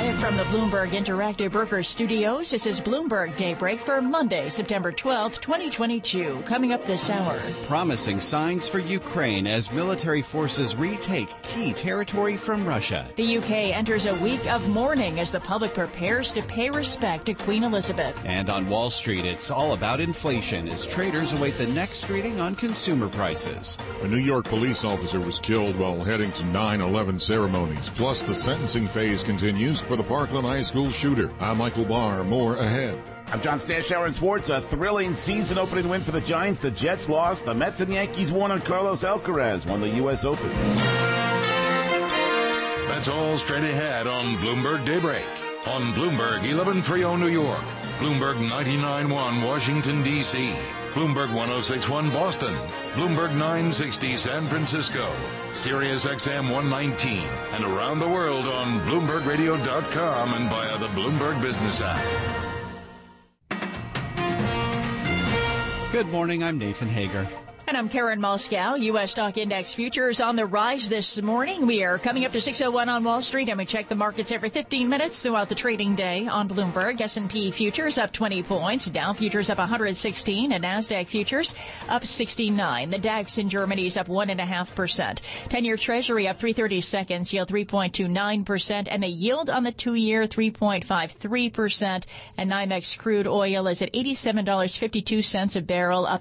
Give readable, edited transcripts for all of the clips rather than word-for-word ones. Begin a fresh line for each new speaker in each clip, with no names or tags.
Live from the Bloomberg Interactive Brokers Studios, this is Bloomberg Daybreak for Monday, September 12th, 2022. Coming up this hour.
Promising signs for Ukraine as military forces retake key territory from Russia.
The UK enters a week of mourning as the public prepares to pay respect to Queen Elizabeth.
And on Wall Street, it's all about inflation as traders await the next reading on consumer prices.
A New York police officer was killed while heading to 9/11 ceremonies. Plus, the sentencing phase continues for the Parkland High School shooter. I'm Michael Barr. More ahead.
I'm John Stashower in sports. A thrilling season-opening win for the Giants. The Jets lost. The Mets and Yankees won, and Carlos Alcaraz won the U.S. Open.
That's all straight ahead on Bloomberg Daybreak. On Bloomberg 1130 New York, Bloomberg 99.1 Washington, D.C., Bloomberg 106.1 Boston, Bloomberg 960 San Francisco, Sirius XM 119, and around the world on BloombergRadio.com and via the Bloomberg Business app.
Good morning, I'm Nathan Hager.
And I'm Karen Moscow. U.S. stock index futures on the rise this morning. We are coming up to 6:01 on Wall Street, and we check the markets every 15 minutes throughout the trading day on Bloomberg. S&P futures up 20 points. Dow futures up 116, and NASDAQ futures up 69. The DAX in Germany is up 1.5%. 10-year Treasury up 3/32, yield 3.29%, and the yield on the 2-year 3.53%. And NYMEX crude oil is at $87.52 a barrel, up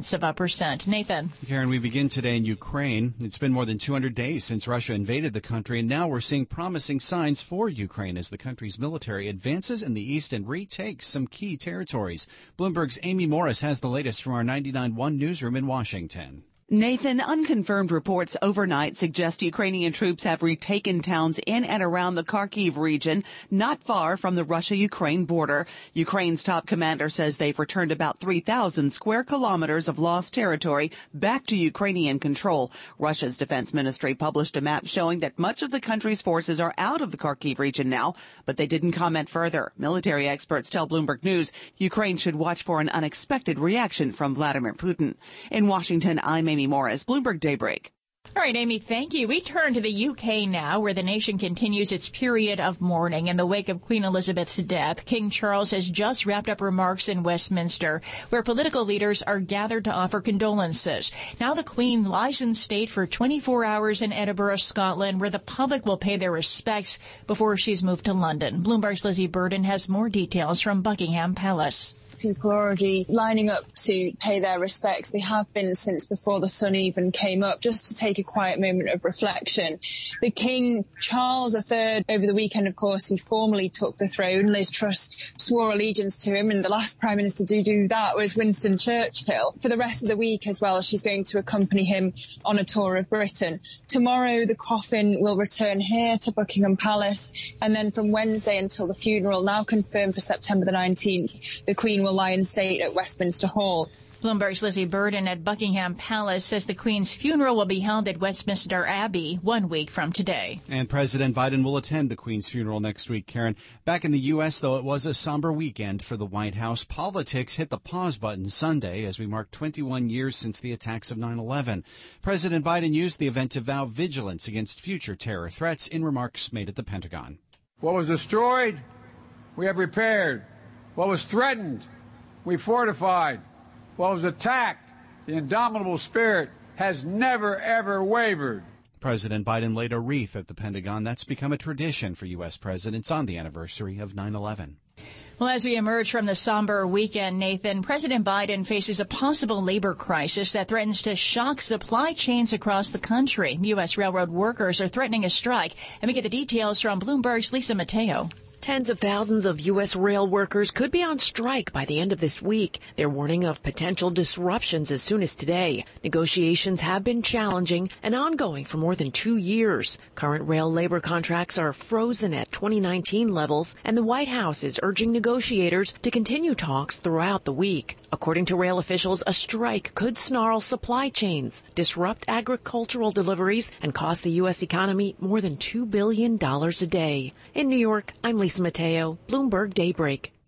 0.8%. Nathan.
Karen, we begin today in Ukraine. It's been more than 200 days since Russia invaded the country, and now we're seeing promising signs for Ukraine as the country's military advances in the east and retakes some key territories. Bloomberg's Amy Morris has the latest from our 99.1 newsroom in Washington.
Nathan, unconfirmed reports overnight suggest Ukrainian troops have retaken towns in and around the Kharkiv region, not far from the Russia-Ukraine border. Ukraine's top commander says they've returned about 3,000 square kilometers of lost territory back to Ukrainian control. Russia's defense ministry published a map showing that much of the country's forces are out of the Kharkiv region now, but they didn't comment further. Military experts tell Bloomberg News Ukraine should watch for an unexpected reaction from Vladimir Putin. In Washington, I'm Amy Morris, Bloomberg Daybreak.
All right, Amy, thank you. We turn to the UK now, where the nation continues its period of mourning in the wake of Queen Elizabeth's death. King Charles has just wrapped up remarks in Westminster, where political leaders are gathered to offer condolences. Now the Queen lies in state for 24 hours in Edinburgh, Scotland, where the public will pay their respects before she's moved to London. Bloomberg's Lizzie Burden has more details from Buckingham Palace.
People are already lining up to pay their respects. They have been since before the sun even came up, just to take a quiet moment of reflection. The King Charles III, over the weekend, of course, he formally took the throne. Liz Truss swore allegiance to him, and the last Prime Minister to do that was Winston Churchill. For the rest of the week as well, she's going to accompany him on a tour of Britain. Tomorrow, the coffin will return here to Buckingham Palace, and then from Wednesday until the funeral, now confirmed for September the 19th, the Queen will lie in state at Westminster Hall.
Bloomberg's Lizzie Burden at Buckingham Palace says the Queen's funeral will be held at Westminster Abbey 1 week from today.
And President Biden will attend the Queen's funeral next week, Karen. Back in the U.S., though, it was a somber weekend for the White House. Politics hit the pause button Sunday as we mark 21 years since the attacks of 9/11. President Biden used the event to vow vigilance against future terror threats in remarks made at the Pentagon.
What was destroyed, we have repaired. What was threatened, we fortified. What was attacked, the indomitable spirit has never, ever wavered.
President Biden laid a wreath at the Pentagon. That's become a tradition for U.S. presidents on the anniversary of 9/11.
Well, as we emerge from the somber weekend, Nathan, President Biden faces a possible labor crisis that threatens to shock supply chains across the country. U.S. railroad workers are threatening a strike. And we get the details from Bloomberg's Lisa Mateo.
Tens of thousands of U.S. rail workers could be on strike by the end of this week. They're warning of potential disruptions as soon as today. Negotiations have been challenging and ongoing for more than 2 years. Current rail labor contracts are frozen at 2019 levels, and the White House is urging negotiators to continue talks throughout the week. According to rail officials, a strike could snarl supply chains, disrupt agricultural deliveries, and cost the U.S. economy more than $2 billion a day. In New York, I'm Lisa Mateo, Bloomberg Daybreak.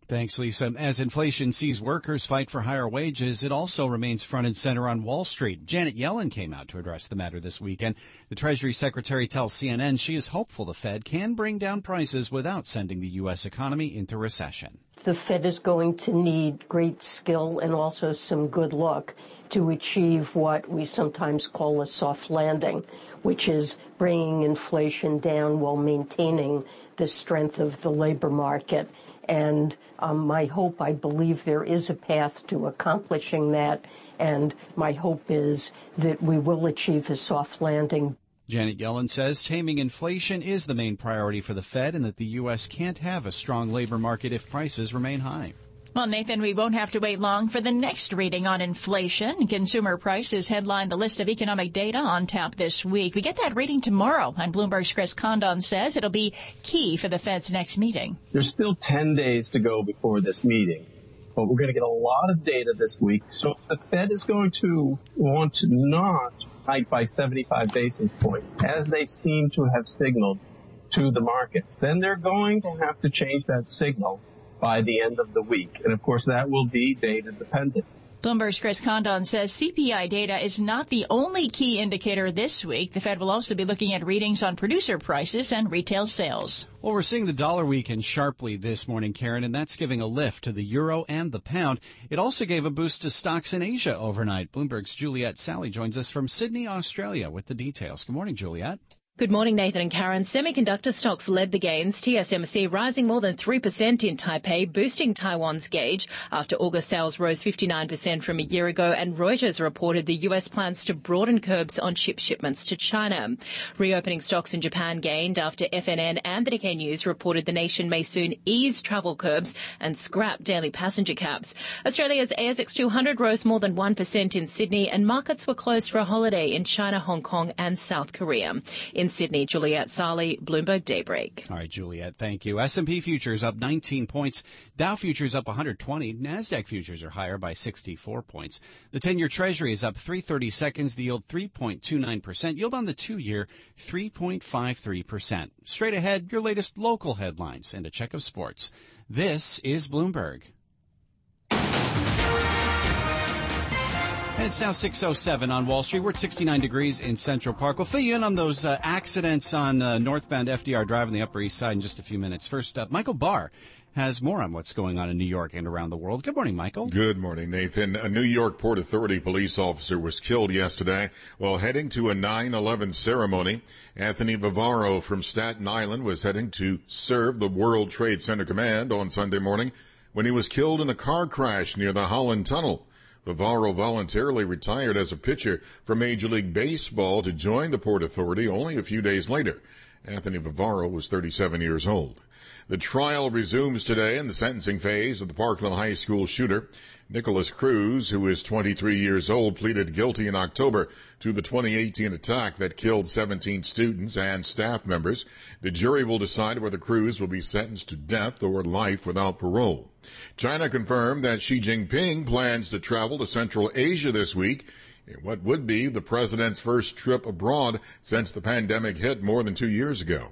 Thanks, Lisa. As inflation sees workers fight for higher wages, it also remains front and center on Wall Street. Janet Yellen came out to address the matter this weekend. The Treasury Secretary tells CNN she is hopeful the Fed can bring down prices without sending the U.S. economy into recession.
The Fed is going to need great skill and also some good luck to achieve what we sometimes call a soft landing, which is bringing inflation down while maintaining the strength of the labor market. And my hope, I believe there is a path to accomplishing that, and my hope is that we will achieve a soft landing.
Janet Yellen says taming inflation is the main priority for the Fed and that the U.S. can't have a strong labor market if prices remain high.
Well, Nathan, we won't have to wait long for the next reading on inflation. Consumer prices headline the list of economic data on tap this week. We get that reading tomorrow, and Bloomberg's Chris Condon says it'll be key for the Fed's next meeting.
There's still 10 days to go before this meeting, but we're going to get a lot of data this week. So the Fed is going to want to not hike by 75 basis points, as they seem to have signaled to the markets. Then they're going to have to change that signal by the end of the week. And, of course, that will be data dependent.
Bloomberg's Chris Condon says CPI data is not the only key indicator this week. The Fed will also be looking at readings on producer prices and retail sales.
Well, we're seeing the dollar weaken sharply this morning, Karen, and that's giving a lift to the euro and the pound. It also gave a boost to stocks in Asia overnight. Bloomberg's Juliet Sally joins us from Sydney, Australia with the details. Good morning, Juliet.
Good morning, Nathan and Karen. Semiconductor stocks led the gains, TSMC rising more than 3% in Taipei, boosting Taiwan's gauge after August sales rose 59% from a year ago, and Reuters reported the US plans to broaden curbs on chip shipments to China. Reopening stocks in Japan gained after FNN and the Nikkei News reported the nation may soon ease travel curbs and scrap daily passenger cabs. Australia's ASX 200 rose more than 1% in Sydney, and markets were closed for a holiday in China, Hong Kong and South Korea. In Sydney, Juliet Sarli, Bloomberg Daybreak.
All right, Juliet, thank you. S&P futures up 19 points. Dow futures up 120. NASDAQ futures are higher by 64 points. The 10-year Treasury is up 3/30 seconds. The yield 3.29%. Yield on the 2-year 3.53%. Straight ahead, your latest local headlines and a check of sports. This is Bloomberg. And it's now 6:07 on Wall Street. We're at 69 degrees in Central Park. We'll fill you in on those accidents on northbound FDR Drive on the Upper East Side in just a few minutes. First up, Michael Barr has more on what's going on in New York and around the world. Good morning, Michael.
Good morning, Nathan. A New York Port Authority police officer was killed yesterday while heading to a 9/11 ceremony. Anthony Vivaro from Staten Island was heading to serve the World Trade Center Command on Sunday morning when he was killed in a car crash near the Holland Tunnel. Vivaro voluntarily retired as a pitcher from Major League Baseball to join the Port Authority only a few days later. Anthony Vivaro was 37 years old. The trial resumes today in the sentencing phase of the Parkland High School shooter. Nicholas Cruz, who is 23 years old, pleaded guilty in October to the 2018 attack that killed 17 students and staff members. The jury will decide whether Cruz will be sentenced to death or life without parole. China confirmed that Xi Jinping plans to travel to Central Asia this week in what would be the president's first trip abroad since the pandemic hit more than 2 years ago.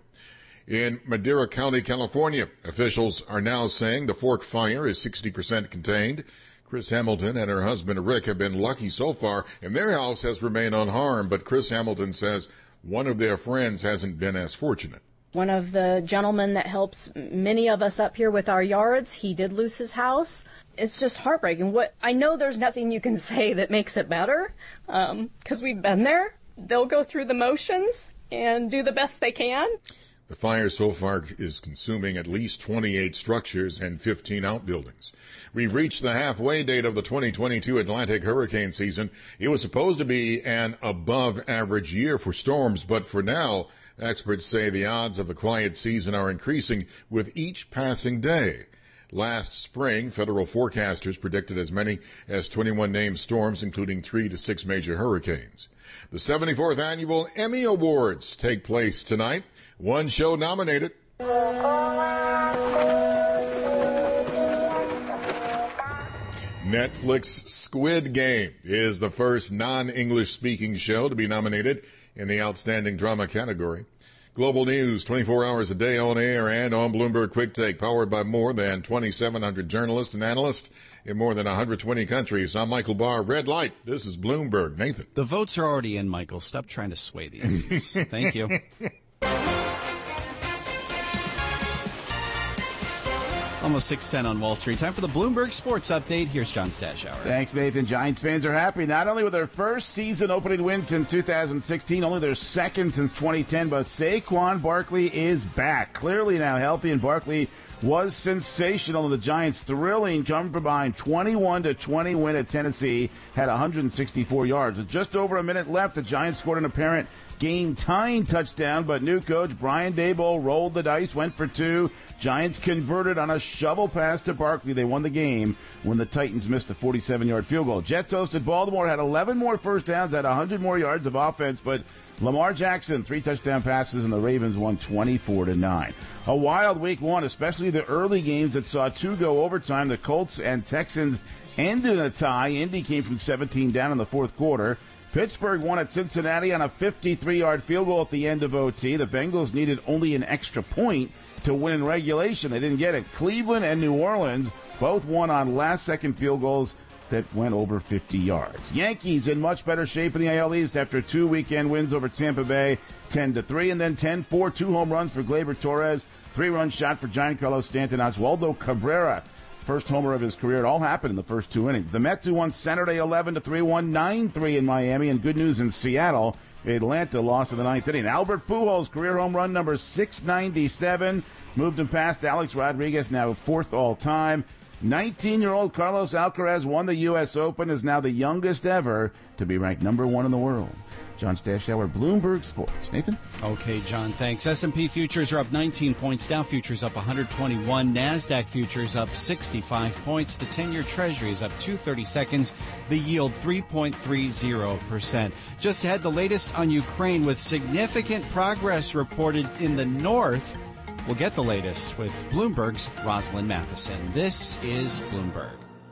In Madera County, California, officials are now saying the Fork fire is 60% contained. Chris Hamilton and her husband Rick have been lucky so far, and their house has remained unharmed, but Chris Hamilton says one of their friends hasn't been as fortunate.
One of the gentlemen that helps many of us up here with our yards, he did lose his house. It's just heartbreaking. I know there's nothing you can say that makes it better, because we've been there. They'll go through the motions and do the best they can.
The fire so far is consuming at least 28 structures and 15 outbuildings. We've reached the halfway date of the 2022 Atlantic hurricane season. It was supposed to be an above-average year for storms, but for now, experts say the odds of a quiet season are increasing with each passing day. Last spring, federal forecasters predicted as many as 21 named storms, including 3 to 6 major hurricanes. The 74th Annual Emmy Awards take place tonight. One show nominated. Netflix Squid Game is the first non-English speaking show to be nominated in the Outstanding Drama category. Global news, 24 hours a day on air and on Bloomberg Quick Take, powered by more than 2,700 journalists and analysts in more than 120 countries. I'm Michael Barr. Red light. This is Bloomberg. Nathan.
The votes are already in, Michael. Stop trying to sway the Yankees. Thank you. Almost 6:10 on Wall Street. Time for the Bloomberg Sports Update. Here's John Stashower.
Thanks, Nathan. Giants fans are happy not only with their first season opening win since 2016, only their second since 2010, but Saquon Barkley is back. Clearly now healthy, and Barkley was sensational. The Giants thrilling come from behind 21-20 win at Tennessee, had 164 yards. With just over a minute left, the Giants scored an apparent game-tying touchdown, but new coach Brian Daboll rolled the dice, went for two. Giants converted on a shovel pass to Barkley. They won the game when the Titans missed a 47-yard field goal. Jets hosted Baltimore, had 11 more first downs, had 100 more yards of offense, but Lamar Jackson, 3 touchdown passes, and the Ravens won 24-9. A wild week one, especially the early games that saw 2 go overtime. The Colts and Texans ended in a tie. Indy came from 17 down in the fourth quarter. Pittsburgh won at Cincinnati on a 53-yard field goal at the end of OT. The Bengals needed only an extra point to win in regulation. They didn't get it. Cleveland and New Orleans both won on last-second field goals that went over 50 yards. Yankees in much better shape in the AL East after 2 weekend wins over Tampa Bay, 10-3, and then 10-4, 2 home runs for Gleyber Torres, 3-run shot for Giancarlo Stanton. Oswaldo Cabrera, first homer of his career. It all happened in the first 2 innings. The Mets, who won Saturday 11-3, won 9-3 in Miami, and good news in Seattle. Atlanta lost in the 9th inning. Albert Pujols, career home run number 697, moved him past Alex Rodriguez, now 4th all-time. 19-year-old Carlos Alcaraz won the U.S. Open, is now the youngest ever to be ranked number 1 in the world. John Stashower, Bloomberg Sports. Nathan?
Okay, John, thanks. S&P futures are up 19 points. Dow futures up 121. NASDAQ futures up 65 points. The 10-year Treasury is up 2/30 seconds. The yield 3.30%. Just ahead, the latest on Ukraine with significant progress reported in the north. We'll get the latest with Bloomberg's Rosalind Matheson. This is Bloomberg.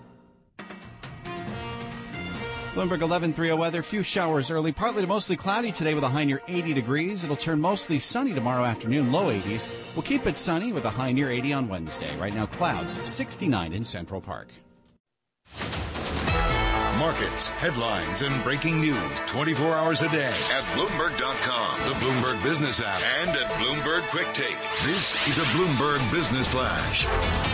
Bloomberg 11:30 weather. Few showers early. Partly to mostly cloudy today with a high near 80 degrees. It'll turn mostly sunny tomorrow afternoon, low 80s. We'll keep it sunny with a high near 80 on Wednesday. Right now, clouds, 69 in Central Park.
Markets, headlines, and breaking news 24 hours a day at Bloomberg.com, the Bloomberg Business app, and at Bloomberg Quick Take. This is a Bloomberg Business Flash.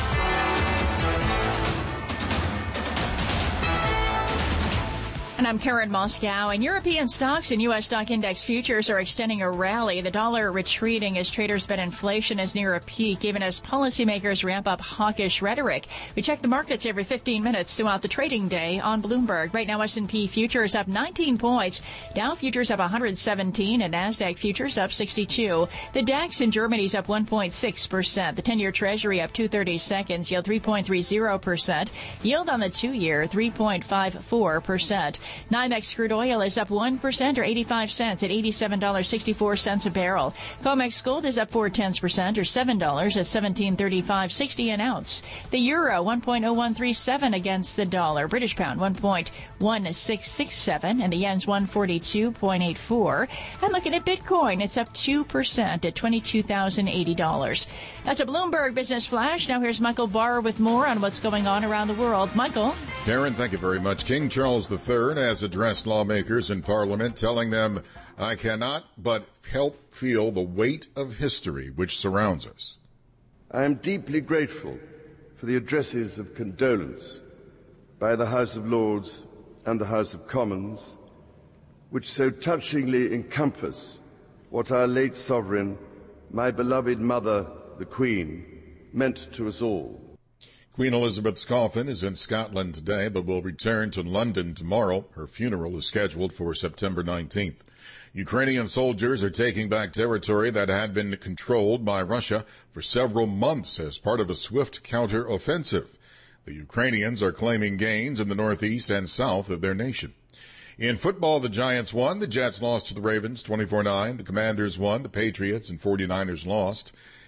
And I'm Karen Moscow. And European stocks and U.S. stock index futures are extending a rally. The dollar retreating as traders bet inflation is near a peak, even as policymakers ramp up hawkish rhetoric. We check the markets every 15 minutes throughout the trading day on Bloomberg. Right now, S&P futures up 19 points. Dow futures up 117 and NASDAQ futures up 62. The DAX in Germany is up 1.6%. The 10-year Treasury up 2/30 seconds, yield 3.30%. Yield on the 2-year 3.54%. NYMEX crude oil is up 1% or 85 cents at $87.64 a barrel. COMEX gold is up 0.4% or $7 at $17.3560 an ounce. The euro 1.0137 against the dollar. British pound 1.1667 and the yen's 142.84. And looking at Bitcoin, it's up 2% at $22,080. That's a Bloomberg Business Flash. Now here's Michael Barr with more on what's going on around the world. Michael.
Karen, thank you very much. King Charles III has addressed lawmakers in Parliament, telling them, "I cannot but help feel the weight of history which surrounds us."
I am deeply grateful for the addresses of condolence by the House of Lords and the House of Commons, which so touchingly encompass what our late sovereign, my beloved mother, the Queen, meant to us all.
Queen Elizabeth's coffin is in Scotland today, but will return to London tomorrow. Her funeral is scheduled for September 19th. Ukrainian soldiers are taking back territory that had been controlled by Russia for several months as part of a swift counter-offensive. The Ukrainians are claiming gains in the northeast and south of their nation. In football, the Giants won. The Jets lost to the Ravens 24-9. The Commanders won. The Patriots and 49ers lost.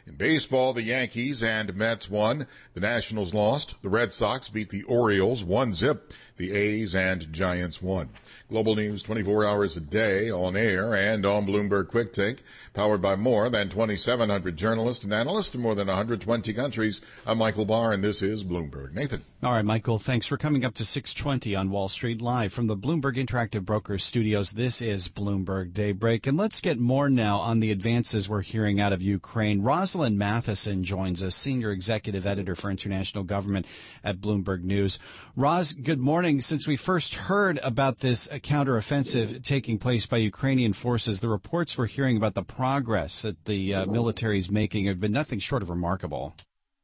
In baseball, the Yankees and Mets won. The Nationals lost. The Red Sox beat the Orioles 1-0. The A's and Giants won. Global news 24 hours a day on air and on Bloomberg Quick Take, powered by more than 2,700 journalists and analysts in more than 120 countries. I'm Michael Barr, and this is Bloomberg. Nathan.
All right, Michael, thanks for coming up to 6:20 on Wall Street Live from the Bloomberg Interactive Brokers Studios. This is Bloomberg Daybreak, and let's get more now on the advances we're hearing out of Ukraine. Rosalind Matheson joins us, Senior Executive Editor for International Government at Bloomberg News. Roz, good morning. Since we first heard about this counteroffensive taking place by Ukrainian forces, the reports we're hearing about the progress that the military is making have been nothing short of remarkable.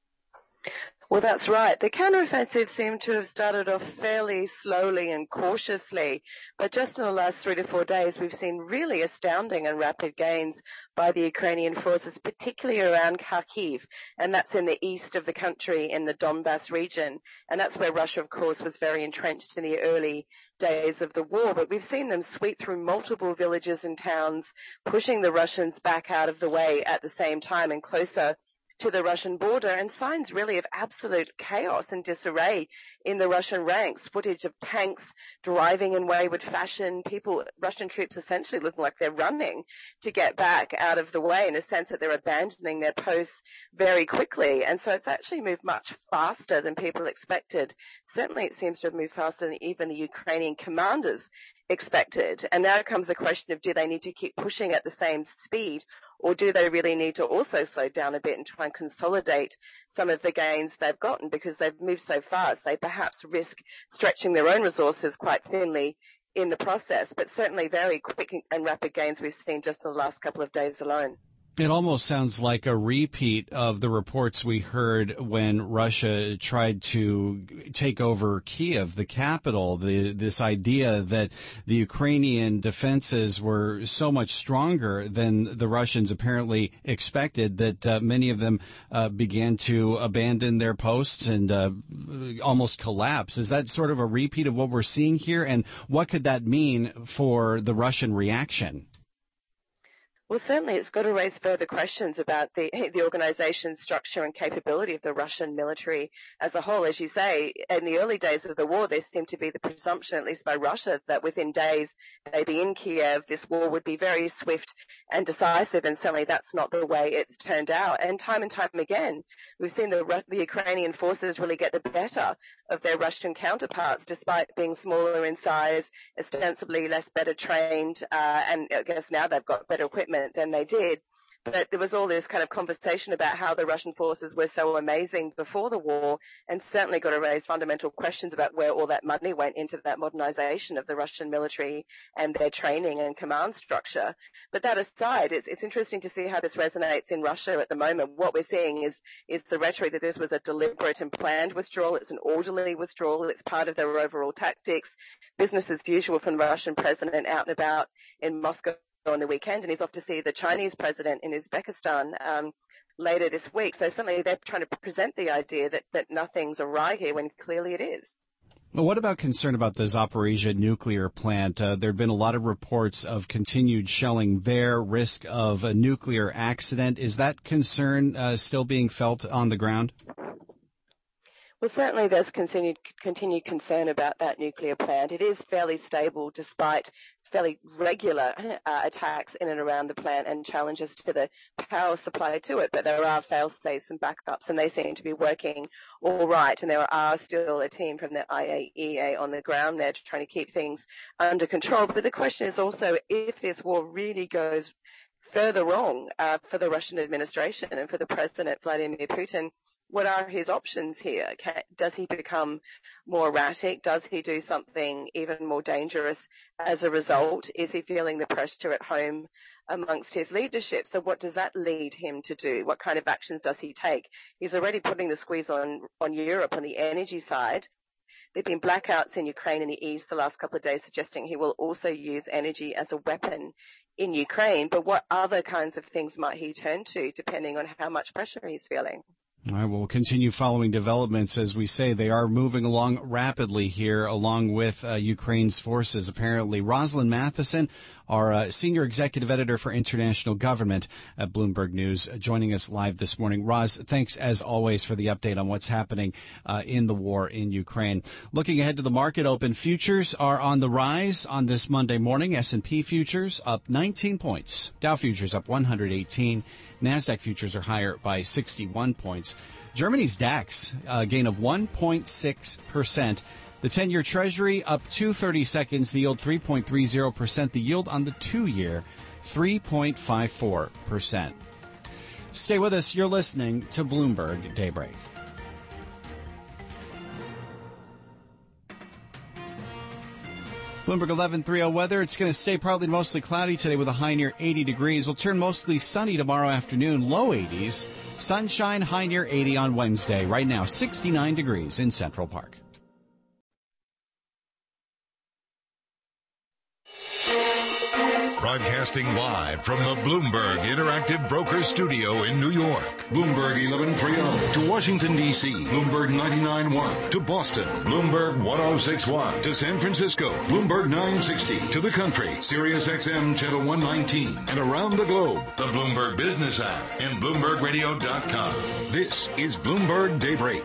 Well, that's right. The counteroffensive seemed to have started off fairly slowly and cautiously, but just in the last 3 to 4 days, we've seen really astounding and rapid gains by the Ukrainian forces, particularly around Kharkiv, and that's in the east of the country in the Donbas region, and that's where Russia, of course, was very entrenched in the early days of the war. But we've seen them sweep through multiple villages and towns, pushing the Russians back out of the way at the same time and closer to the Russian border, and signs really of absolute chaos and disarray in the Russian ranks. Footage of tanks driving in wayward fashion, Russian troops essentially looking like they're running to get back out of the way, in a sense that they're abandoning their posts very quickly. And so it's actually moved much faster than people expected. Certainly it seems to have moved faster than even the Ukrainian commanders expected. And now comes the question of, do they need to keep pushing at the same speed, or do they really need to also slow down a bit and try and consolidate some of the gains they've gotten? Because they've moved so fast, they perhaps risk stretching their own resources quite thinly in the process. But certainly very quick and rapid gains we've seen just in the last couple of days alone.
It almost sounds like a repeat of the reports we heard when Russia tried to take over Kiev, the capital. This idea that the Ukrainian defenses were so much stronger than the Russians apparently expected that many of them began to abandon their posts and almost collapse. Is that sort of a repeat of what we're seeing here? And what could that mean for the Russian reaction?
Well, certainly it's got to raise further questions about the organization, structure and capability of the Russian military as a whole. As you say, in the early days of the war, there seemed to be the presumption, at least by Russia, that within days they'd be in Kiev. This war would be very swift and decisive, and certainly that's not the way it's turned out. And time again, we've seen the Ukrainian forces really get the better of their Russian counterparts, despite being smaller in size, ostensibly better trained, and I guess now they've got better equipment than they did. But there was all this kind of conversation about how the Russian forces were so amazing before the war, and certainly got to raise fundamental questions about where all that money went into that modernization of the Russian military and their training and command structure. But that aside, it's interesting to see how this resonates in Russia at the moment. What we're seeing is the rhetoric that this was a deliberate and planned withdrawal. It's an orderly withdrawal. It's part of their overall tactics. Business as usual from the Russian president out and about in Moscow on the weekend, and he's off to see the Chinese president in Uzbekistan later this week. So certainly they're trying to present the idea that nothing's awry here when clearly it is.
Well, what about concern about the Zaporizhzhia nuclear plant? There have been a lot of reports of continued shelling there, risk of a nuclear accident. Is that concern still being felt on the ground?
Well, certainly there's continued concern about that nuclear plant. It is fairly stable despite fairly regular attacks in and around the plant and challenges to the power supply to it, but there are fail-safes and backups, and they seem to be working all right. And there are still a team from the IAEA on the ground there trying to keep things under control. But the question is also, if this war really goes further wrong for the Russian administration and for the President Vladimir Putin, what are his options here? Does he become more erratic? Does he do something even more dangerous as a result? Is he feeling the pressure at home amongst his leadership? So what does that lead him to do? What kind of actions does he take? He's already putting the squeeze on Europe on the energy side. There have been blackouts in Ukraine and the east the last couple of days, suggesting he will also use energy as a weapon in Ukraine. But what other kinds of things might he turn to, depending on how much pressure he's feeling?
All right, we'll continue following developments. As we say, they are moving along rapidly here, along with Ukraine's forces, apparently. Rosalind Matheson, our senior executive editor for international government at Bloomberg News, joining us live this morning. Roz, thanks as always for the update on what's happening in the war in Ukraine. Looking ahead to the market open, futures are on the rise on this Monday morning. S&P futures up 19 points. Dow futures up 118. NASDAQ futures are higher by 61 points. Germany's DAX, a gain of 1.6%. The 10-year Treasury up 2/30 seconds. The yield 3.30%. The yield on the 2-year 3.54%. Stay with us. You're listening to Bloomberg Daybreak. Bloomberg 11:30 weather. It's going to stay partly to mostly cloudy today with a high near 80 degrees. Will turn mostly sunny tomorrow afternoon, low 80s. Sunshine, high near 80 on Wednesday. Right now, 69 degrees in Central Park.
Broadcasting live from the Bloomberg Interactive Brokers Studio in New York. Bloomberg 1130 to Washington, D.C. Bloomberg 99.1 to Boston. Bloomberg 106.1 to San Francisco. Bloomberg 960 to the country. Sirius XM Channel 119. And around the globe, the Bloomberg Business app and BloombergRadio.com. This is Bloomberg Daybreak.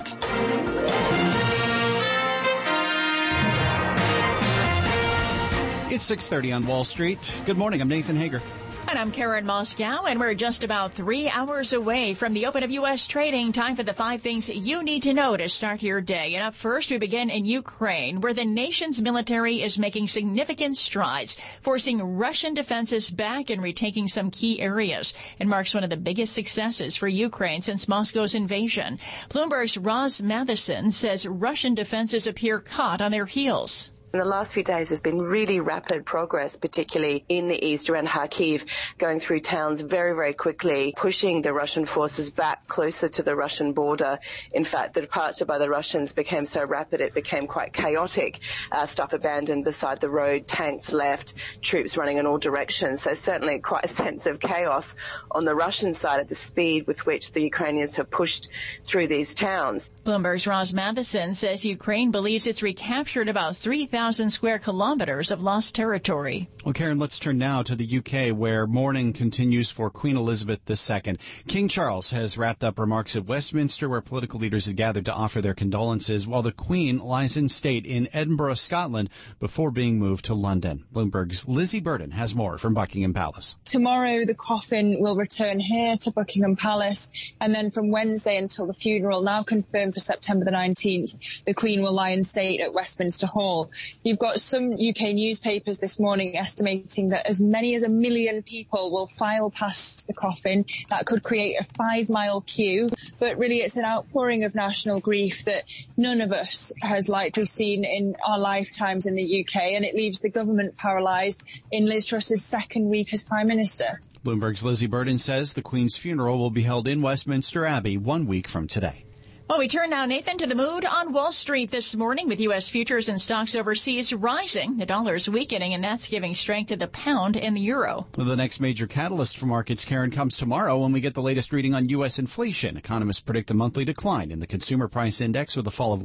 It's 6:30 on Wall Street. Good morning. I'm Nathan Hager.
And I'm Karen Moscow, and we're just about 3 hours away from the open of U.S. trading. Time for the 5 things you need to know to start your day. And up first, we begin in Ukraine, where the nation's military is making significant strides, forcing Russian defenses back and retaking some key areas. It marks one of the biggest successes for Ukraine since Moscow's invasion. Bloomberg's Roz Matheson says Russian defenses appear caught on their heels.
In the last few days, there's been really rapid progress, particularly in the east around Kharkiv, going through towns very, very quickly, pushing the Russian forces back closer to the Russian border. In fact, the departure by the Russians became so rapid, it became quite chaotic. Stuff abandoned beside the road, tanks left, troops running in all directions. So certainly quite a sense of chaos on the Russian side at the speed with which the Ukrainians have pushed through these towns.
Bloomberg's Roz Matheson says Ukraine believes it's recaptured about 3,000 square kilometers of lost territory.
Well, Karen, let's turn now to the UK, where mourning continues for Queen Elizabeth II. King Charles has wrapped up remarks at Westminster, where political leaders had gathered to offer their condolences, while the Queen lies in state in Edinburgh, Scotland, before being moved to London. Bloomberg's Lizzie Burden has more from Buckingham Palace.
Tomorrow, the coffin will return here to Buckingham Palace, and then from Wednesday until the funeral, now confirmed for September the 19th, the Queen will lie in state at Westminster Hall. You've got some UK newspapers this morning estimating that as many as 1 million people will file past the coffin. That could create a 5-mile queue, but really it's an outpouring of national grief that none of us has likely seen in our lifetimes in the UK, and it leaves the government paralysed in Liz Truss's second week as Prime Minister.
Bloomberg's Lizzie Burden says the Queen's funeral will be held in Westminster Abbey 1 week from today.
Well, we turn now, Nathan, to the mood on Wall Street this morning with U.S. futures and stocks overseas rising. The dollar's weakening, and that's giving strength to the pound and the euro.
Well, the next major catalyst for markets, Karen, comes tomorrow when we get the latest reading on U.S. inflation. Economists predict a monthly decline in the consumer price index with a fall of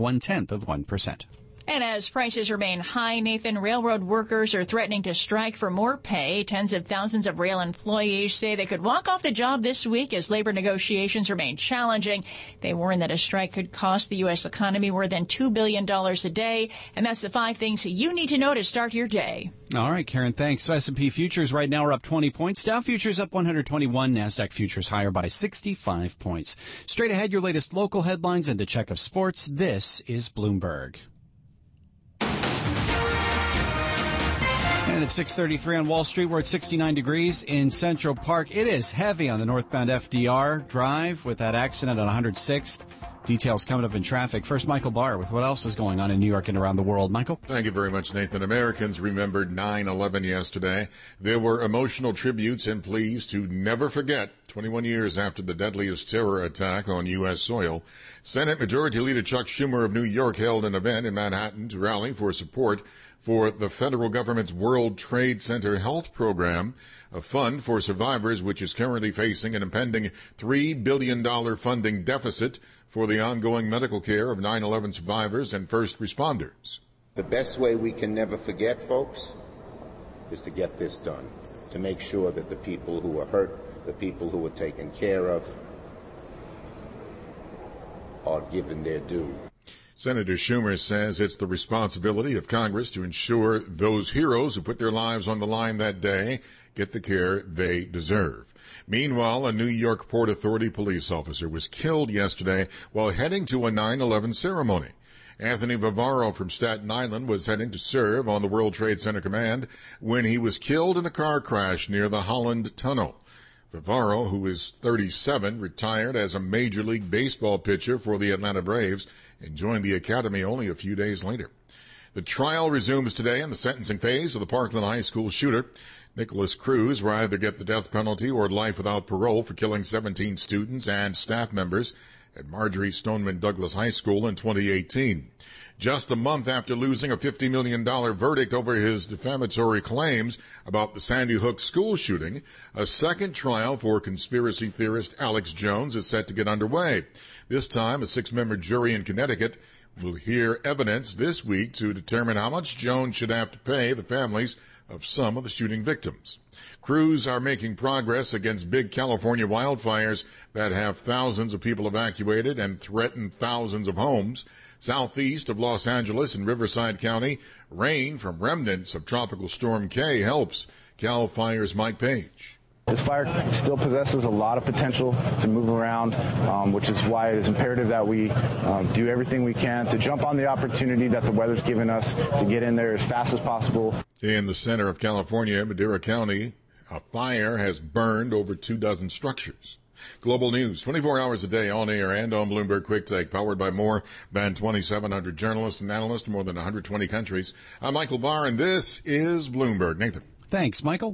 0.1%.
And as prices remain high, Nathan, railroad workers are threatening to strike for more pay. Tens of thousands of rail employees say they could walk off the job this week as labor negotiations remain challenging. They warn that a strike could cost the U.S. economy more than $2 billion a day. And that's the 5 things you need to know to start your day.
All right, Karen, thanks. So S&P futures right now are up 20 points. Dow futures up 121. NASDAQ futures higher by 65 points. Straight ahead, your latest local headlines and a check of sports. This is Bloomberg. And at 6:33 on Wall Street, we're at 69 degrees in Central Park. It is heavy on the northbound FDR drive with that accident on 106th. Details coming up in traffic. First, Michael Barr with what else is going on in New York and around the world. Michael?
Thank you very much, Nathan. Americans remembered 9/11 yesterday. There were emotional tributes and pleas to never forget 21 years after the deadliest terror attack on U.S. soil. Senate Majority Leader Chuck Schumer of New York held an event in Manhattan to rally for support for the federal government's World Trade Center Health Program, a fund for survivors which is currently facing an impending $3 billion funding deficit for the ongoing medical care of 9/11 survivors and first responders.
The best way we can never forget, folks, is to get this done, to make sure that the people who are hurt, the people who are taken care of, are given their due.
Senator Schumer says it's the responsibility of Congress to ensure those heroes who put their lives on the line that day get the care they deserve. Meanwhile, a New York Port Authority police officer was killed yesterday while heading to a 9/11 ceremony. Anthony Vivaro from Staten Island was heading to serve on the World Trade Center Command when he was killed in a car crash near the Holland Tunnel. Vivaro, who is 37, retired as a Major League Baseball pitcher for the Atlanta Braves and joined the academy only a few days later. The trial resumes today in the sentencing phase of the Parkland High School shooter. Nicholas Cruz will either get the death penalty or life without parole for killing 17 students and staff members at Marjorie Stoneman Douglas High School in 2018. Just a month after losing a $50 million verdict over his defamatory claims about the Sandy Hook school shooting, a second trial for conspiracy theorist Alex Jones is set to get underway. This time, a 6-member jury in Connecticut will hear evidence this week to determine how much Jones should have to pay the families of some of the shooting victims. Crews are making progress against big California wildfires that have thousands of people evacuated and threaten thousands of homes. Southeast of Los Angeles and Riverside County, rain from remnants of Tropical Storm K helps. Cal Fire's Mike Page.
This fire still possesses a lot of potential to move around, which is why it is imperative that we do everything we can to jump on the opportunity that the weather's given us to get in there as fast as possible.
In the center of California, Madera County, a fire has burned over 24 structures. Global news, 24 hours a day on air and on Bloomberg Quick Take, powered by more than 2,700 journalists and analysts in more than 120 countries. I'm Michael Barr, and this is Bloomberg. Nathan.
Thanks, Michael.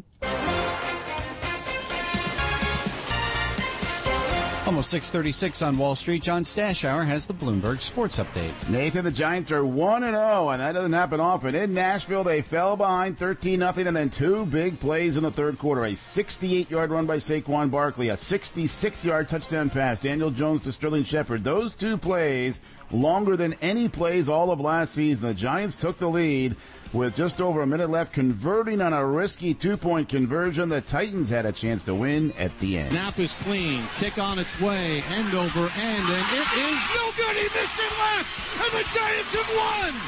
Almost 6:36 on Wall Street. John Stashower has the Bloomberg Sports Update.
Nathan, the Giants are 1-0, and that doesn't happen often. In Nashville, they fell behind 13-0, and then two big plays in the third quarter. A 68-yard run by Saquon Barkley, a 66-yard touchdown pass, Daniel Jones to Sterling Shepard. Those two plays, longer than any plays all of last season. The Giants took the lead with just over a minute left, converting on a risky two-point conversion. The Titans had a chance to win at the end.
Snap is clean. Kick on its way. End over end. And it is no good. He missed it left. And the Giants have won.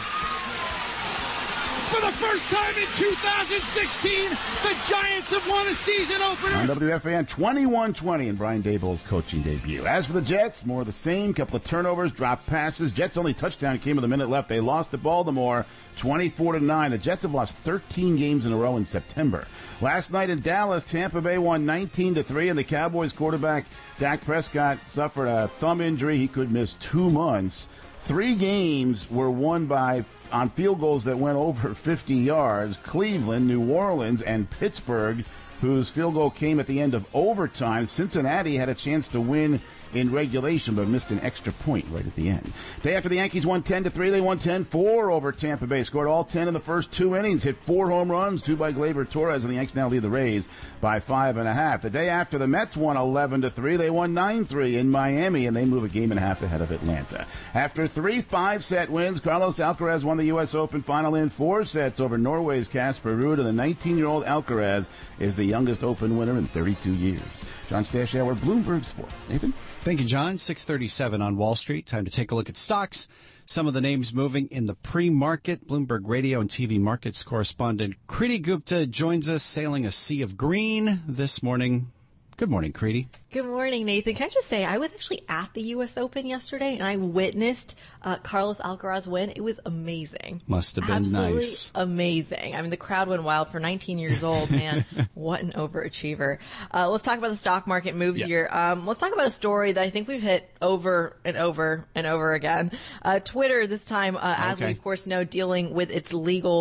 For the first time in 2016, the Giants have won a season opener.
On WFAN, 21-20 in Brian Daboll's coaching debut. As for the Jets, more of the same. Couple of turnovers, dropped passes. Jets' only touchdown came with a minute left. They lost to Baltimore 24-9. The Jets have lost 13 games in a row in September. Last night in Dallas, Tampa Bay won 19-3, and the Cowboys quarterback Dak Prescott suffered a thumb injury. He could miss 2 months. 3 games were won on field goals that went over 50 yards. Cleveland, New Orleans, and Pittsburgh, whose field goal came at the end of overtime. Cincinnati had a chance to win in regulation, but missed an extra point right at the end. Day after the Yankees won 10-3, they won 10-4 over Tampa Bay. Scored all 10 in the first 2 innings, hit 4 home runs, 2 by Gleyber Torres, and the Yankees now lead the Rays by 5.5. The day after the Mets won 11-3, they won 9-3 in Miami, and they move a game and a half ahead of Atlanta. After 3 5-set wins, Carlos Alcaraz won the U.S. Open final in 4 sets over Norway's Casper Ruud, and the 19-year-old Alcaraz is the youngest Open winner in 32 years. John Stashower, Bloomberg Sports. Nathan?
Thank you, John. 6:37 on Wall Street. Time to take a look at stocks. Some of the names moving in the pre-market. Bloomberg Radio and TV markets correspondent Kriti Gupta joins us, sailing a sea of green this morning. Good morning, Kriti.
Good morning, Nathan. Can I just say, I was actually at the U.S. Open yesterday, and I witnessed Carlos Alcaraz win. It was amazing.
Must have been
Absolutely
nice.
Amazing. I mean, the crowd went wild for 19 years old, man. What an overachiever. Let's talk about the stock market moves here. Let's talk about a story that I think we've hit over and over and over again. Twitter this time, as we, of course, know, dealing with its legal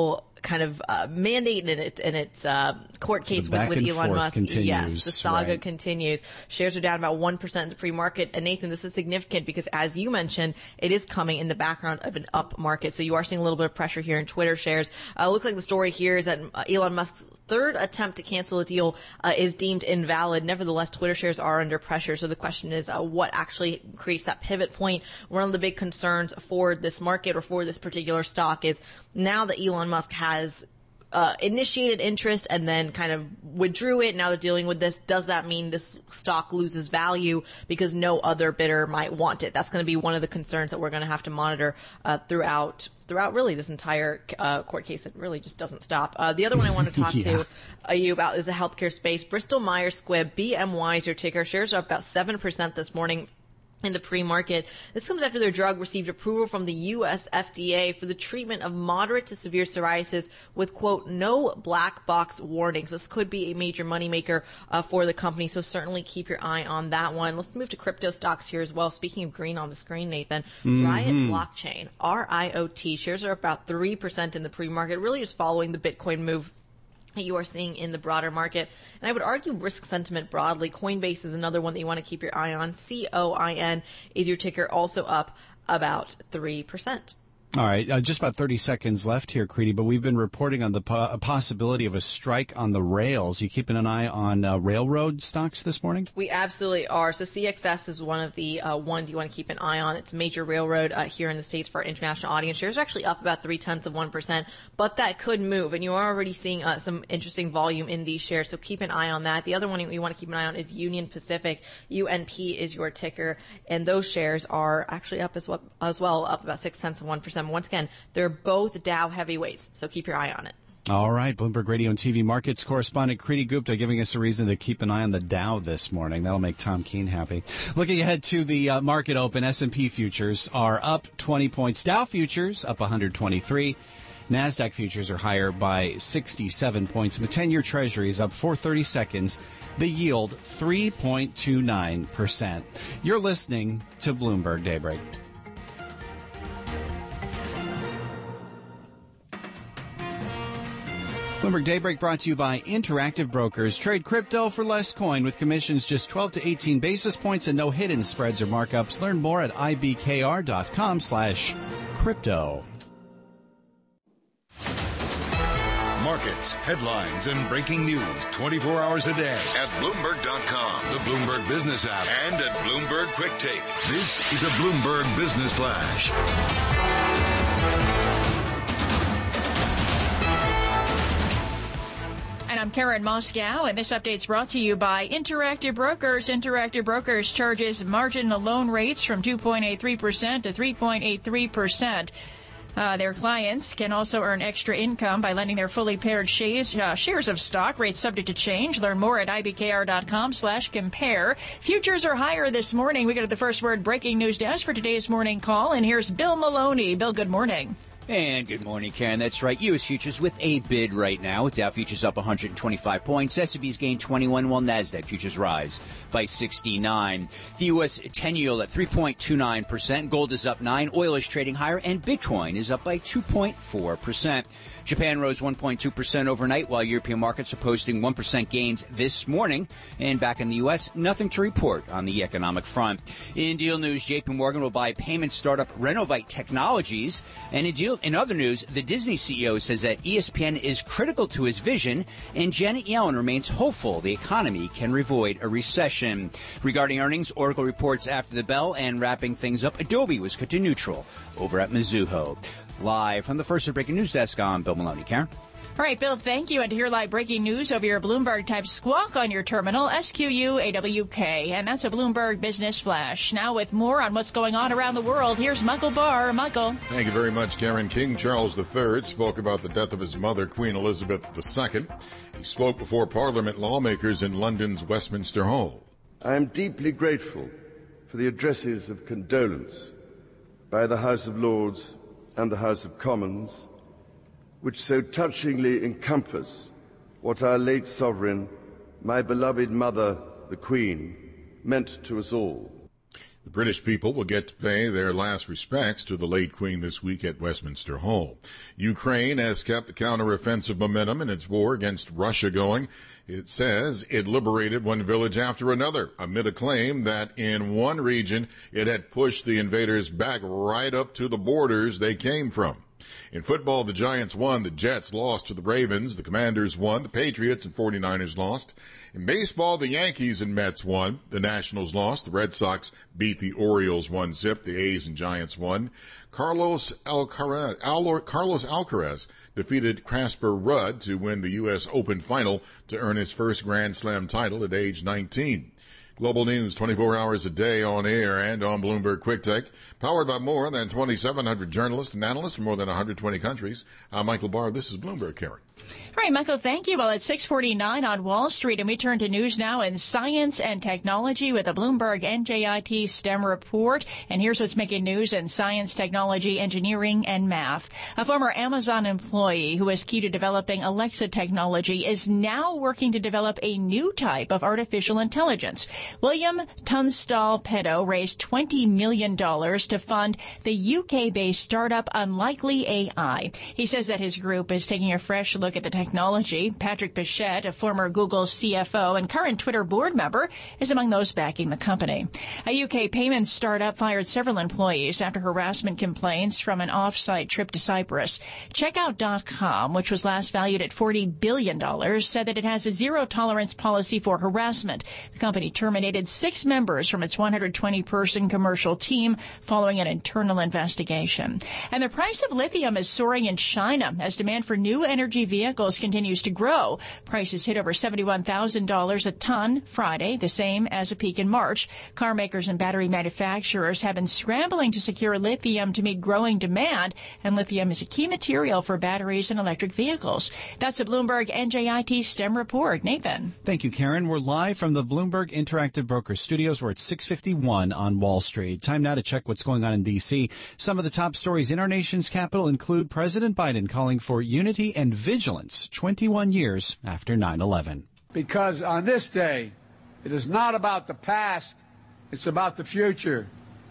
kind of mandate in its court case with Elon Musk.
Continues,
yes, the saga
right.
continues. Shares are down about 1% in the pre-market. And Nathan, this is significant because, as you mentioned, it is coming in the background of an up market. So you are seeing a little bit of pressure here in Twitter shares. Looks like the story here is that Elon Musk's third attempt to cancel a deal is deemed invalid. Nevertheless, Twitter shares are under pressure. So the question is, what actually creates that pivot point? One of the big concerns for this market or for this particular stock is now that Elon Musk has initiated interest and then kind of withdrew it. Now they're dealing with this. Does that mean this stock loses value because no other bidder might want it? That's going to be one of the concerns that we're going to have to monitor throughout really this entire court case that really just doesn't stop. The other one I want to talk to you about is the healthcare space. Bristol Myers Squibb, BMY is your ticker. Shares are up about 7% this morning in the pre-market. This comes after their drug received approval from the U.S. FDA for the treatment of moderate to severe psoriasis with, quote, no black box warnings. This could be a major moneymaker for the company, so certainly keep your eye on that one. Let's move to crypto stocks here as well. Speaking of green on the screen, Nathan, Riot Blockchain, RIOT, shares are about 3% in the pre-market, really just following the Bitcoin move that you are seeing in the broader market. And I would argue risk sentiment broadly. Coinbase is another one that you want to keep your eye on. COIN is your ticker, also up about 3%.
All right, just about 30 seconds left here, Creedy, but we've been reporting on the possibility of a strike on the rails. You keeping an eye on railroad stocks this morning?
We absolutely are. So CXS is one of the ones you want to keep an eye on. It's a major railroad here in the States for our international audience. Shares are actually up about 0.3%, but that could move. And you are already seeing some interesting volume in these shares, so keep an eye on that. The other one you want to keep an eye on is Union Pacific. UNP is your ticker, and those shares are actually up as well, up about 0.6%. Once again, they're both Dow heavyweights, so keep your eye on it.
All right, Bloomberg Radio and TV markets correspondent Kriti Gupta giving us a reason to keep an eye on the Dow this morning. That'll make Tom Keene happy. Looking ahead to the market open, S&P futures are up 20 points. Dow futures up 123. NASDAQ futures are higher by 67 points. The 10-year Treasury is up 4/30 seconds. The yield 3.29%. You're listening to Bloomberg Daybreak. Bloomberg Daybreak brought to you by Interactive Brokers. Trade crypto for less coin with commissions just 12 to 18 basis points and no hidden spreads or markups. Learn more at ibkr.com/crypto.
Markets, headlines, and breaking news 24 hours a day at Bloomberg.com, the Bloomberg Business app, and at Bloomberg Quick Take. This is a Bloomberg Business Flash.
And I'm Karen Moscow, and this update's brought to you by Interactive Brokers. Interactive Brokers charges margin loan rates from 2.83% to 3.83%. Their clients can also earn extra income by lending their fully paired shares of stock. Rates subject to change. Learn more at ibkr.com/compare. Futures are higher this morning. We go to the First Word breaking news desk for today's morning call. And here's Bill Maloney. Bill, good morning.
And good morning, Karen. That's right. U.S. futures with a bid right now. Dow futures up 125 points. S&P's gained 21, while NASDAQ futures rise by 69. The U.S. 10 yield at 3.29%. Gold is up 9. Oil is trading higher, and Bitcoin is up by 2.4%. Japan rose 1.2% overnight, while European markets are posting 1% gains this morning. And back in the U.S., nothing to report on the economic front. In deal news, J.P. Morgan will buy payment startup Renovite Technologies. And in other news, the Disney CEO says that ESPN is critical to his vision, and Janet Yellen remains hopeful the economy can avoid a recession. Regarding earnings, Oracle reports after the bell, and wrapping things up, Adobe was cut to neutral over at Mizuho. Live from the First Breaking News Desk, I'm Bill Maloney. Karen?
All right, Bill, thank you. And to hear live breaking news over your Bloomberg-type squawk on your terminal, SQUAWK. And that's a Bloomberg Business Flash. Now with more on what's going on around the world, here's Michael Barr. Michael.
Thank you very much, Karen. King Charles III spoke about the death of his mother, Queen Elizabeth II. He spoke before Parliament lawmakers in London's Westminster Hall.
I am deeply grateful for the addresses of condolence by the House of Lords and the House of Commons, which so touchingly encompass what our late sovereign, my beloved mother, the Queen, meant to us all.
The British people will get to pay their last respects to the late Queen this week at Westminster Hall. Ukraine has kept the counteroffensive momentum in its war against Russia going. It says it liberated one village after another, amid a claim that in one region it had pushed the invaders back right up to the borders they came from. In football, the Giants won, the Jets lost to the Ravens, the Commanders won, the Patriots and 49ers lost. In baseball, the Yankees and Mets won, the Nationals lost, the Red Sox beat the Orioles 1-0, the A's and Giants won. Carlos Alcaraz defeated Casper Ruud to win the U.S. Open final to earn his first Grand Slam title at age 19. Global news 24 hours a day on air and on Bloomberg Quick Take, powered by more than 2,700 journalists and analysts from more than 120 countries. I'm Michael Barr. This is Bloomberg, Karen.
All right, Michael, thank you. Well, it's 6:49 on Wall Street, and we turn to news now in science and technology with a Bloomberg NJIT STEM report. And here's what's making news in science, technology, engineering, and math. A former Amazon employee who was key to developing Alexa technology is now working to develop a new type of artificial intelligence. William Tunstall-Pedo raised $20 million to fund the UK-based startup Unlikely AI. He says that his group is taking a fresh look at the technology. Patrick Pichette, a former Google CFO and current Twitter board member, is among those backing the company. A UK payments startup fired several employees after harassment complaints from an off-site trip to Cyprus. Checkout.com, which was last valued at $40 billion, said that it has a zero-tolerance policy for harassment. The company terminated 6 members from its 120-person commercial team following an internal investigation. And the price of lithium is soaring in China as demand for new energy vehicles continues to grow. Prices hit over $71,000 a ton Friday, the same as a peak in March. Car makers and battery manufacturers have been scrambling to secure lithium to meet growing demand, and lithium is a key material for batteries and electric vehicles. That's a Bloomberg NJIT STEM report. Nathan.
Thank you, Karen. We're live from the Bloomberg Interactive Brokers Studios. We're at 6:51 on Wall Street. Time now to check what's going on in D.C. Some of the top stories in our nation's capital include President Biden calling for unity and vigilance 21 years after 9/11.
Because on this day, it is not about the past, it's about the future.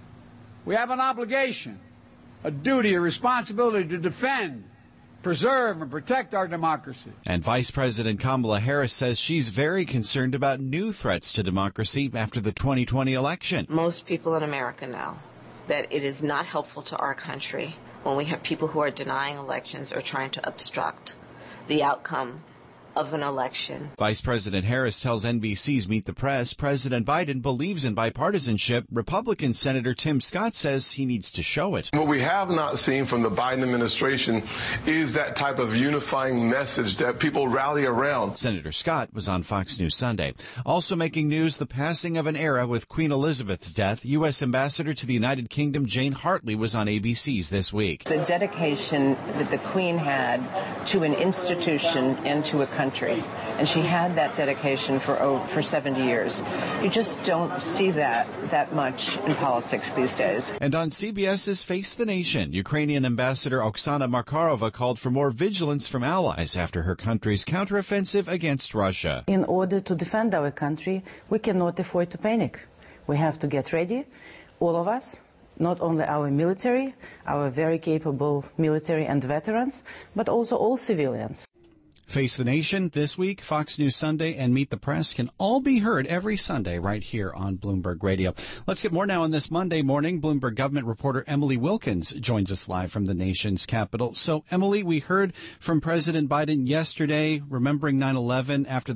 We have an obligation, a duty, a responsibility to defend, preserve, and protect our democracy.
And Vice President Kamala Harris says she's very concerned about new threats to democracy after the 2020 election.
Most people in America know that it is not helpful to our country when we have people who are denying elections or trying to obstruct the outcome of an election.
Vice President Harris tells NBC's Meet the Press President Biden believes in bipartisanship. Republican Senator Tim Scott says he needs to show it.
What we have not seen from the Biden administration is that type of unifying message that people rally around.
Senator Scott was on Fox News Sunday. Also making news, the passing of an era with Queen Elizabeth's death. U.S. Ambassador to the United Kingdom Jane Hartley was on ABC's This Week.
The dedication that the Queen had to an institution and to a country, and she had that dedication for 70 years. You just don't see that much in politics these days.
And on CBS's Face the Nation, Ukrainian Ambassador Oksana Markarova called for more vigilance from allies after her country's counteroffensive against Russia.
In order to defend our country, we cannot afford to panic. We have to get ready, all of us. Not only our military, our very capable military and veterans, but also all civilians.
Face the Nation, This Week, Fox News Sunday, and Meet the Press can all be heard every Sunday right here on Bloomberg Radio. Let's get more now on this Monday morning. Bloomberg government reporter Emily Wilkins joins us live from the nation's capital. So, Emily, we heard from President Biden yesterday, remembering 9/11 after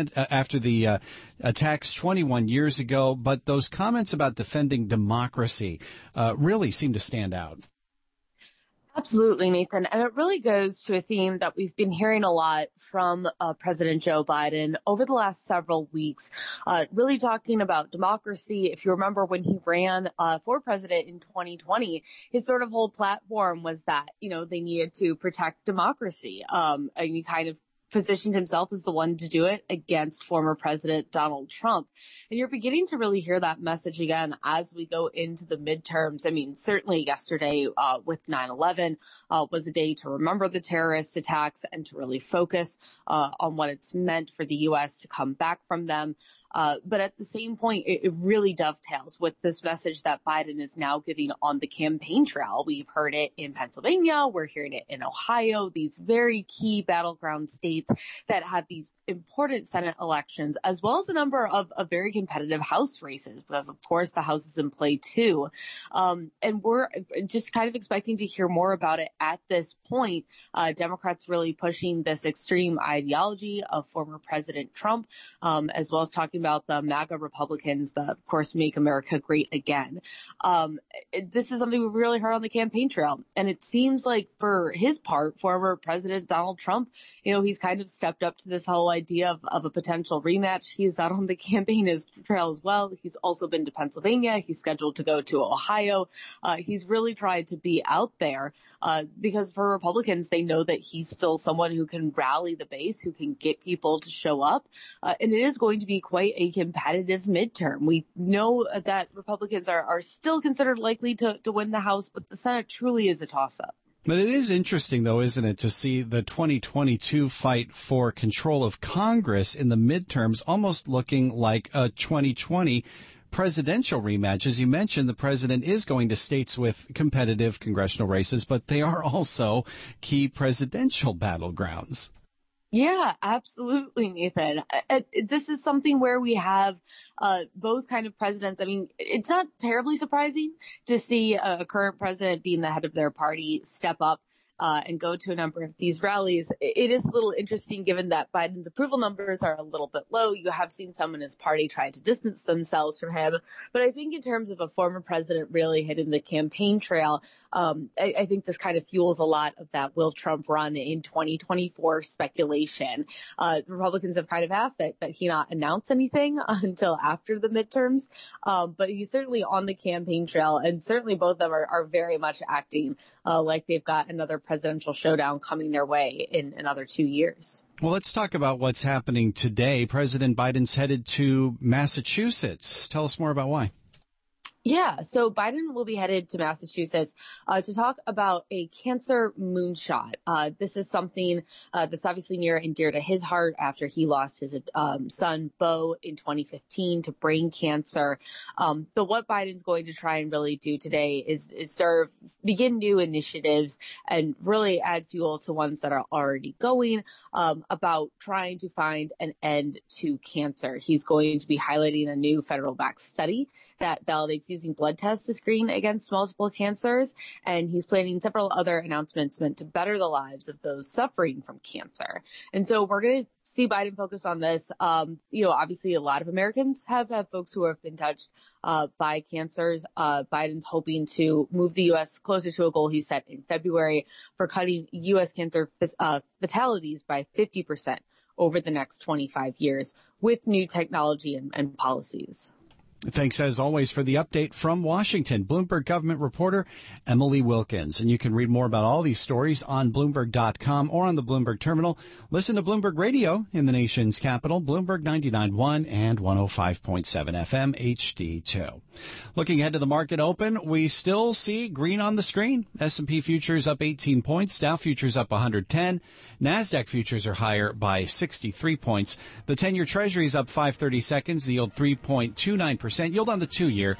the attacks 21 years ago. But those comments about defending democracy really seem to stand out.
Absolutely, Nathan. And it really goes to a theme that we've been hearing a lot from President Joe Biden over the last several weeks, really talking about democracy. If you remember when he ran for president in 2020, his sort of whole platform was that, they needed to protect democracy. And he kind of positioned himself as the one to do it against former President Donald Trump. And you're beginning to really hear that message again as we go into the midterms. I mean, certainly yesterday with 9/11 was a day to remember the terrorist attacks and to really focus on what it's meant for the U.S. to come back from them. But at the same point, it really dovetails with this message that Biden is now giving on the campaign trail. We've heard it in Pennsylvania. We're hearing it in Ohio, these very key battleground states that have these important Senate elections, as well as a number of very competitive House races, because of course the House is in play too. And we're just kind of expecting to hear more about it at this point. Democrats really pushing this extreme ideology of former President Trump, as well as talking about the MAGA Republicans that, of course, make America great again. This is something we really heard on the campaign trail. And it seems like for his part, former President Donald Trump, he's kind of stepped up to this whole idea of a potential rematch. He's out on the campaign trail as well. He's also been to Pennsylvania. He's scheduled to go to Ohio. He's really tried to be out there because for Republicans, they know that he's still someone who can rally the base, who can get people to show up. And it is going to be quite a competitive midterm. We know that Republicans are still considered likely to win the House, but the Senate truly is a toss-up.
But it is interesting, though, isn't it, to see the 2022 fight for control of Congress in the midterms almost looking like a 2020 presidential rematch. As you mentioned, the president is going to states with competitive congressional races, but they are also key presidential battlegrounds.
Yeah, absolutely, Nathan. This is something where we have both kind of presidents. I mean, it's not terribly surprising to see a current president being the head of their party step up and go to a number of these rallies. It is a little interesting given that Biden's approval numbers are a little bit low. You have seen some in his party try to distance themselves from him. But I think in terms of a former president really hitting the campaign trail, I think this kind of fuels a lot of that will Trump run in 2024 speculation. The Republicans have kind of asked that he not announce anything until after the midterms. But he's certainly on the campaign trail, and certainly both of them are very much acting like they've got another presidential showdown coming their way in another 2 years.
Well, let's talk about what's happening today. President Biden's headed to Massachusetts. Tell us more about why.
Yeah, so Biden will be headed to Massachusetts to talk about a cancer moonshot. This is something that's obviously near and dear to his heart after he lost his son, Beau, in 2015 to brain cancer. But what Biden's going to try and really do today is begin new initiatives and really add fuel to ones that are already going about trying to find an end to cancer. He's going to be highlighting a new federal-backed study that validates using blood tests to screen against multiple cancers. And he's planning several other announcements meant to better the lives of those suffering from cancer. And so we're going to see Biden focus on this. Obviously a lot of Americans have folks who have been touched by cancers. Biden's hoping to move the U.S. closer to a goal he set in February for cutting U.S. cancer fatalities by 50% over the next 25 years with new technology and policies.
Thanks, as always, for the update from Washington. Bloomberg government reporter Emily Wilkins. And you can read more about all these stories on Bloomberg.com or on the Bloomberg terminal. Listen to Bloomberg Radio in the nation's capital, Bloomberg 99.1 and 105.7 FM HD2. Looking ahead to the market open, we still see green on the screen. S&P futures up 18 points, Dow futures up 110, NASDAQ futures are higher by 63 points. The 10-year Treasury is up 5/30 seconds, the yield 3.29%. Yield on the 2-year,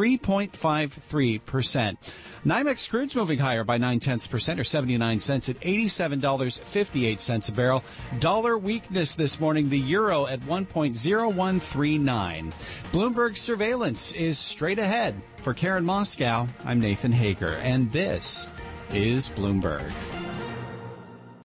3.53%. NYMEX crude's moving higher by 0.9% or 79 cents at $87.58 a barrel. Dollar weakness this morning, the euro at 1.0139. Bloomberg surveillance is straight ahead. For Karen Moscow, I'm Nathan Hager, and this is Bloomberg.